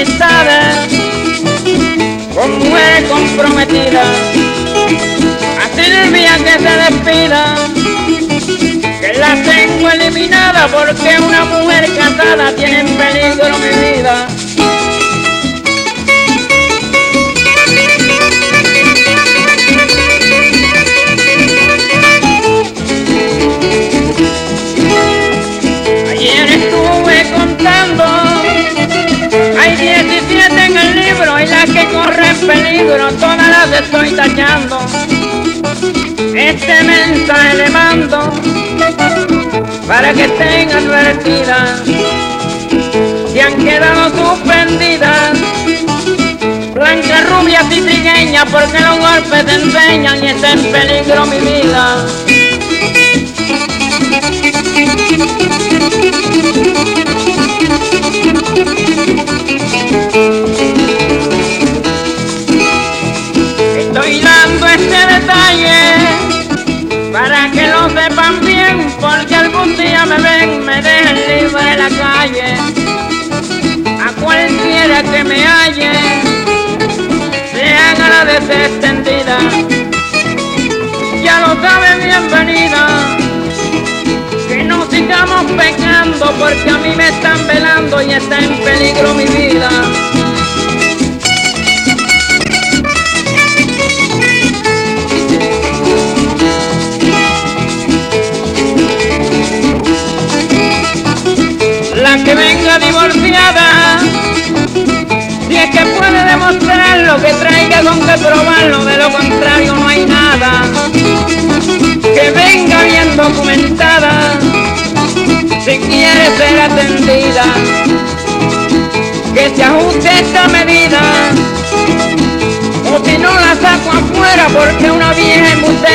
amistades con mujeres comprometidas. Así el día que se despida, que la tengo eliminada, porque una mujer casada tiene en peligro mi vida. Ayer estuve contando, hay 17 en el libro y las que corren peligro todas las estoy tachando. Este mensaje le mando para que estén advertidas, si han quedado suspendidas, blancas, rubias y trigueñas, porque los golpes te enseñan y está en peligro mi vida. Estoy dando este detalle para que lo sepan bien, porque algún día me ven, me dejen libre de la calle. A cualquiera que me halle, se haga la desextendida, ya lo sabe, bienvenida. Que no sigamos pecando, porque a mí me están velando y está en peligro mi vida. La que venga divorciada, si es que puede demostrarlo, que traiga con que probarlo, de lo contrario no hay nada. Que venga bien documentada, si quiere ser atendida, que se ajuste esta medida, o si no la saco afuera, porque una vieja embustera